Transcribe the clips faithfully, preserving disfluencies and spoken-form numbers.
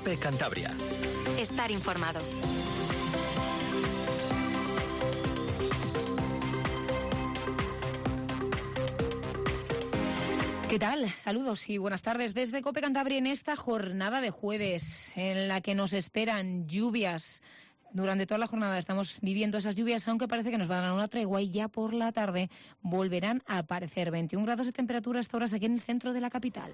COPE Cantabria. Estar informado. ¿Qué tal? Saludos y buenas tardes desde COPE Cantabria en esta jornada de jueves en la que nos esperan lluvias. Durante toda la jornada estamos viviendo esas lluvias, aunque parece que nos van a dar una tregua y ya por la tarde volverán a aparecer veintiún grados de temperatura a estas horas aquí en el centro de la capital.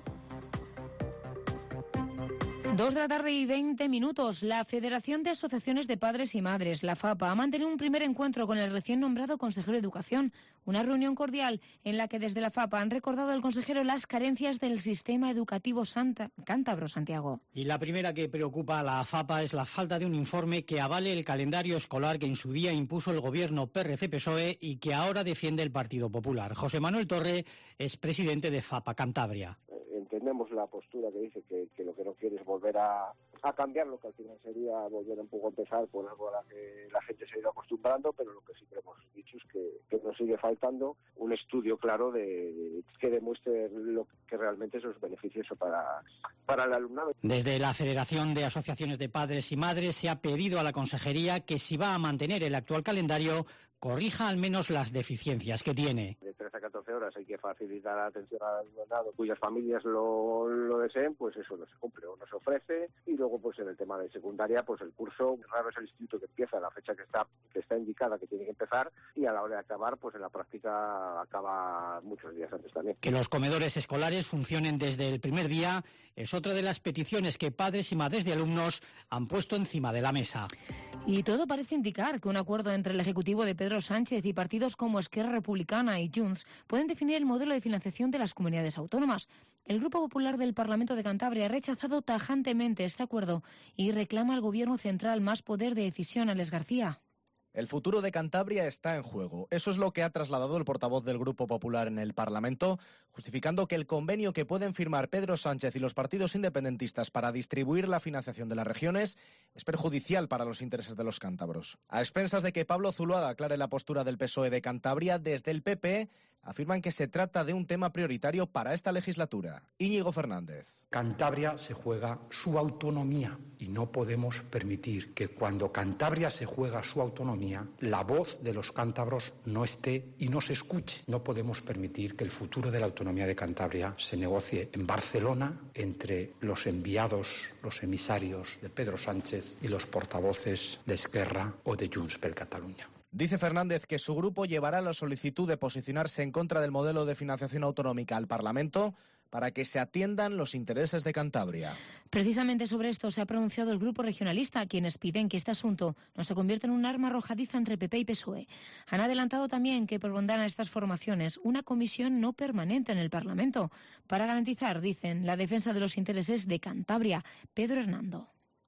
Dos de la tarde y veinte minutos. La Federación de Asociaciones de Padres y Madres, la FAPA, ha mantenido un primer encuentro con el recién nombrado consejero de Educación. Una reunión cordial en la que desde la FAPA han recordado al consejero las carencias del sistema educativo Santa, cántabro, Santiago. Y la primera que preocupa a la FAPA es la falta de un informe que avale el calendario escolar que en su día impuso el gobierno P R C P S O E y que ahora defiende el Partido Popular. José Manuel Torre es presidente de FAPA Cantabria. Entendemos la postura que dice que, que lo que no quiere es volver a, a cambiar, lo que al final sería volver un poco a empezar por algo a la que la gente se ha ido acostumbrando, pero lo que sí que hemos dicho es que, que nos sigue faltando un estudio claro de, de que demuestre lo que realmente es los beneficios para, para el alumnado. Desde la Federación de Asociaciones de Padres y Madres se ha pedido a la Consejería que si va a mantener el actual calendario, corrija al menos las deficiencias que tiene. De trece a catorce horas hay que facilitar la atención al alumnado cuyas familias lo, lo deseen, pues eso no se cumple o no se ofrece. Y luego pues en el tema de secundaria, pues el curso, raro es el instituto que empieza a la fecha que está que está indicada que tiene que empezar, y a la hora de acabar, pues en la práctica acaba muchos días antes también. Que los comedores escolares funcionen desde el primer día es otra de las peticiones que padres y madres de alumnos han puesto encima de la mesa. Y todo parece indicar que un acuerdo entre el Ejecutivo de Pedro Sánchez y partidos como Esquerra Republicana y Junts pueden definir el modelo de financiación de las comunidades autónomas. El Grupo Popular del Parlamento de Cantabria ha rechazado tajantemente este acuerdo y reclama al Gobierno central más poder de decisión. Alex García. El futuro de Cantabria está en juego. Eso es lo que ha trasladado el portavoz del Grupo Popular en el Parlamento, justificando que el convenio que pueden firmar Pedro Sánchez y los partidos independentistas para distribuir la financiación de las regiones es perjudicial para los intereses de los cántabros. A expensas de que Pablo Zuloaga aclare la postura del P S O E de Cantabria, desde el P P afirman que se trata de un tema prioritario para esta legislatura. Íñigo Fernández. Cantabria se juega su autonomía y no podemos permitir que cuando Cantabria se juega su autonomía, la voz de los cántabros no esté y no se escuche. No podemos permitir que el futuro de la autonomía de Cantabria se negocie en Barcelona entre los enviados, los emisarios de Pedro Sánchez y los portavoces de Esquerra o de Junts per Catalunya. Dice Fernández que su grupo llevará la solicitud de posicionarse en contra del modelo de financiación autonómica al Parlamento para que se atiendan los intereses de Cantabria. Precisamente sobre esto se ha pronunciado el Grupo Regionalista, quienes piden que este asunto no se convierta en un arma arrojadiza entre P P y P S O E. Han adelantado también que propondrán a estas formaciones una comisión no permanente en el Parlamento para garantizar, dicen, la defensa de los intereses de Cantabria. Pedro Hernando.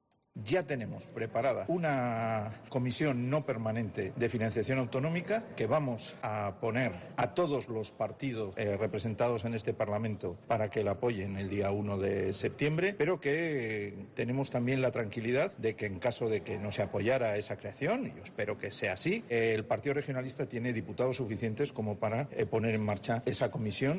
Ya tenemos preparada una comisión no permanente de financiación autonómica que vamos a poner a todos los partidos eh, representados en este Parlamento para que la apoyen el día uno de septiembre, pero que eh, tenemos también la tranquilidad de que en caso de que no se apoyara esa creación, y yo espero que sea así, eh, el Partido Regionalista tiene diputados suficientes como para eh, poner en marcha esa comisión.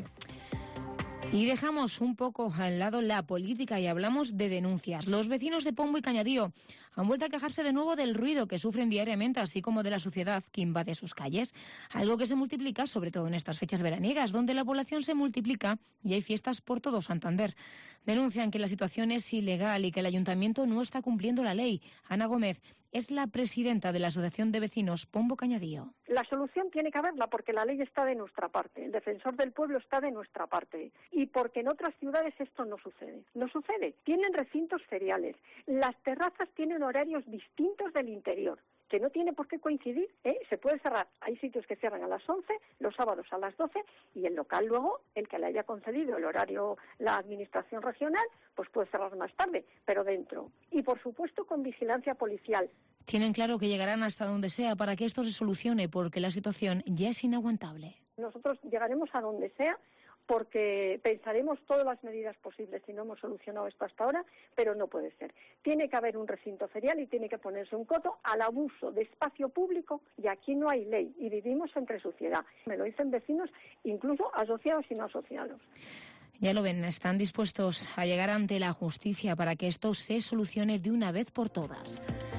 Y dejamos un poco al lado la política y hablamos de denuncias. Los vecinos de Pombo y Cañadío han vuelto a quejarse de nuevo del ruido que sufren diariamente, así como de la suciedad que invade sus calles. Algo que se multiplica, sobre todo en estas fechas veraniegas, donde la población se multiplica y hay fiestas por todo Santander. Denuncian que la situación es ilegal y que el ayuntamiento no está cumpliendo la ley. Ana Gómez es la presidenta de la Asociación de Vecinos Pombo Cañadío. La solución tiene que haberla porque la ley está de nuestra parte, el defensor del pueblo está de nuestra parte y porque en otras ciudades esto no sucede. No sucede. Tienen recintos feriales, las terrazas tienen horarios distintos del interior, que no tiene por qué coincidir, ¿eh? Se puede cerrar, hay sitios que cierran a las once, los sábados a las doce, y el local luego, el que le haya concedido el horario la administración regional, pues puede cerrar más tarde, pero dentro. Y por supuesto con vigilancia policial. Tienen claro que llegarán hasta donde sea para que esto se solucione, porque la situación ya es inaguantable. Nosotros llegaremos a donde sea, porque pensaremos todas las medidas posibles si no hemos solucionado esto hasta ahora, pero no puede ser. Tiene que haber un recinto ferial y tiene que ponerse un coto al abuso de espacio público, y aquí no hay ley y vivimos entre suciedad. Me lo dicen vecinos, incluso asociados y no asociados. Ya lo ven, están dispuestos a llegar ante la justicia para que esto se solucione de una vez por todas.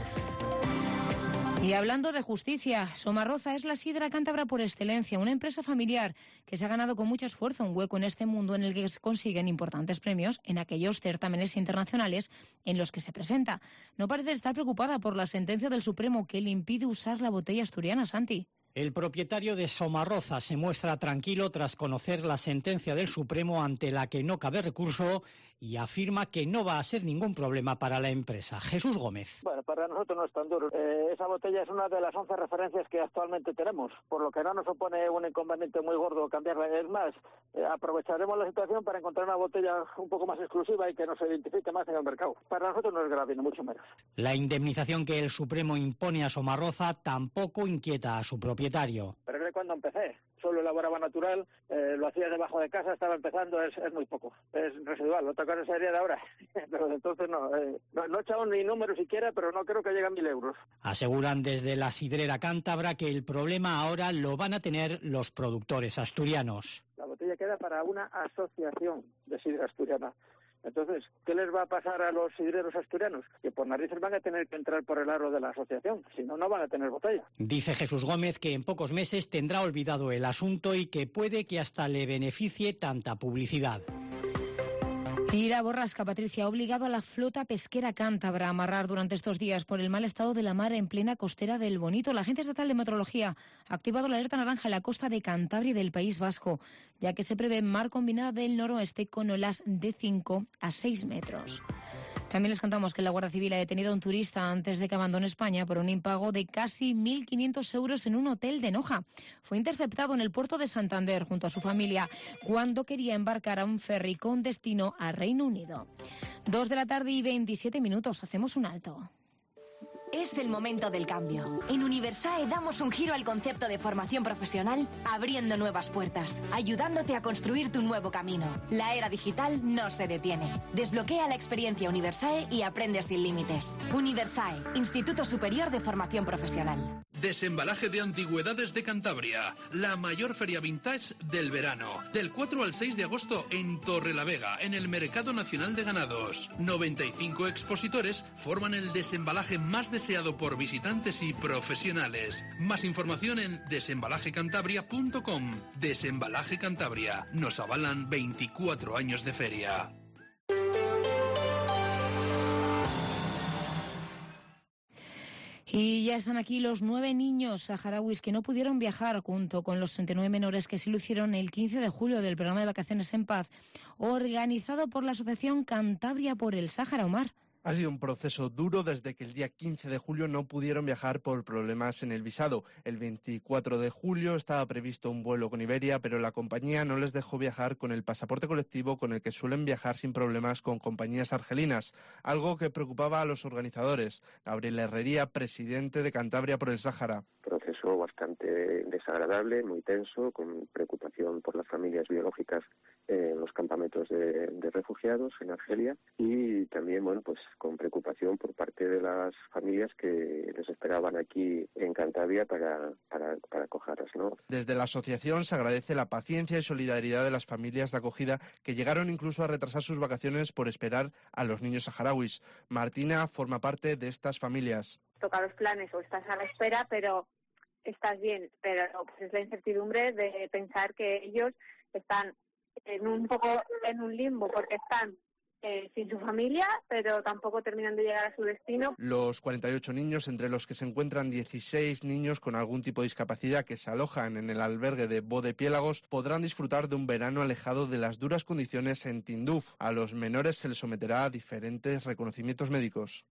Y hablando de justicia, Somarroza es la sidra cántabra por excelencia, una empresa familiar que se ha ganado con mucho esfuerzo un hueco en este mundo en el que se consiguen importantes premios en aquellos certámenes internacionales en los que se presenta. No parece estar preocupada por la sentencia del Supremo que le impide usar la botella asturiana, Santi. El propietario de Somarroza se muestra tranquilo tras conocer la sentencia del Supremo ante la que no cabe recurso y afirma que no va a ser ningún problema para la empresa. Jesús Gómez. Bueno, para nosotros no es tan duro. Eh, esa botella es una de las once referencias que actualmente tenemos, por lo que no nos supone un inconveniente muy gordo cambiarla. Es más, eh, aprovecharemos la situación para encontrar una botella un poco más exclusiva y que nos identifique más en el mercado. Para nosotros no es grave, ni mucho menos. La indemnización que el Supremo impone a Somarroza tampoco inquieta a su propietario. Pero es de cuando empecé. Solo elaboraba natural, eh, lo hacía debajo de casa, estaba empezando, es, es muy poco, es residual. Otra cosa sería de ahora, pero entonces no, eh, no, no he echado ni número siquiera, pero no creo que lleguen mil euros. Aseguran desde la sidrera cántabra que el problema ahora lo van a tener los productores asturianos. La botella queda para una asociación de sidra asturiana. Entonces, ¿qué les va a pasar a los sidreros asturianos? Que por narices van a tener que entrar por el aro de la asociación, si no, no van a tener botella. Dice Jesús Gómez que en pocos meses tendrá olvidado el asunto y que puede que hasta le beneficie tanta publicidad. Y la borrasca, Patricia, ha obligado a la flota pesquera cántabra a amarrar durante estos días por el mal estado de la mar en plena costera del Bonito. La Agencia Estatal de Meteorología ha activado la alerta naranja en la costa de Cantabria y del País Vasco, ya que se prevé mar combinada del noroeste con olas de cinco a seis metros. También les contamos que la Guardia Civil ha detenido a un turista antes de que abandone España por un impago de casi mil quinientos euros en un hotel de Noja. Fue interceptado en el puerto de Santander junto a su familia cuando quería embarcar a un ferry con destino a Reino Unido. Dos de la tarde y veintisiete minutos. Hacemos un alto. Es el momento del cambio. En Universae damos un giro al concepto de formación profesional, abriendo nuevas puertas, ayudándote a construir tu nuevo camino. La era digital no se detiene. Desbloquea la experiencia Universae y aprende sin límites. Universae, Instituto Superior de Formación Profesional. Desembalaje de Antigüedades de Cantabria, la mayor feria vintage del verano. Del cuatro al seis de agosto en Torrelavega, en el Mercado Nacional de Ganados. noventa y cinco expositores forman el desembalaje más deseado por visitantes y profesionales. Más información en desembalaje cantabria punto com. Desembalaje Cantabria. Nos avalan veinticuatro años de feria. Y ya están aquí los nueve niños saharauis que no pudieron viajar junto con los treinta y nueve menores que se lo hicieron el quince de julio del programa de Vacaciones en Paz, organizado por la Asociación Cantabria por el Sáhara. Omar. Ha sido un proceso duro desde que el día quince de julio no pudieron viajar por problemas en el visado. El veinticuatro de julio estaba previsto un vuelo con Iberia, pero la compañía no les dejó viajar con el pasaporte colectivo con el que suelen viajar sin problemas con compañías argelinas, algo que preocupaba a los organizadores. Gabriel Herrería, presidente de Cantabria por el Sáhara. Proceso bastante desagradable, muy tenso, con preocupación por las familias biológicas en los campamentos de, de refugiados en Argelia y también, bueno, pues con preocupación por parte de las familias que les esperaban aquí en Cantabria para, para, para acogerlas, ¿no? Desde la asociación se agradece la paciencia y solidaridad de las familias de acogida que llegaron incluso a retrasar sus vacaciones por esperar a los niños saharauis. Martina forma parte de estas familias. Toca los planes o estás a la espera, pero estás bien, pero pues es la incertidumbre de pensar que ellos están en un poco en un limbo porque están eh, sin su familia, pero tampoco terminan de llegar a su destino. Los cuarenta y ocho niños, entre los que se encuentran dieciséis niños con algún tipo de discapacidad que se alojan en el albergue de Bodepiélagos, podrán disfrutar de un verano alejado de las duras condiciones en Tinduf. A los menores se les someterá a diferentes reconocimientos médicos.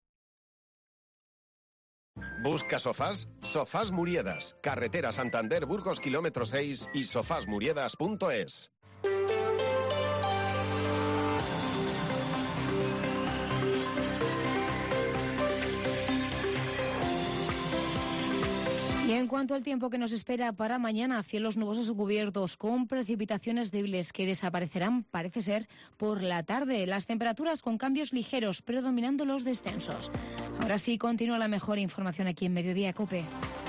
¿Busca sofás? Sofás Muriedas, carretera Santander Burgos kilómetro seis y sofás muriedas punto es. Y en cuanto al tiempo que nos espera para mañana, cielos nubosos o cubiertos con precipitaciones débiles que desaparecerán, parece ser, por la tarde. Las temperaturas con cambios ligeros, predominando los descensos. Ahora sí, continúa la mejor información aquí en Mediodía COPE.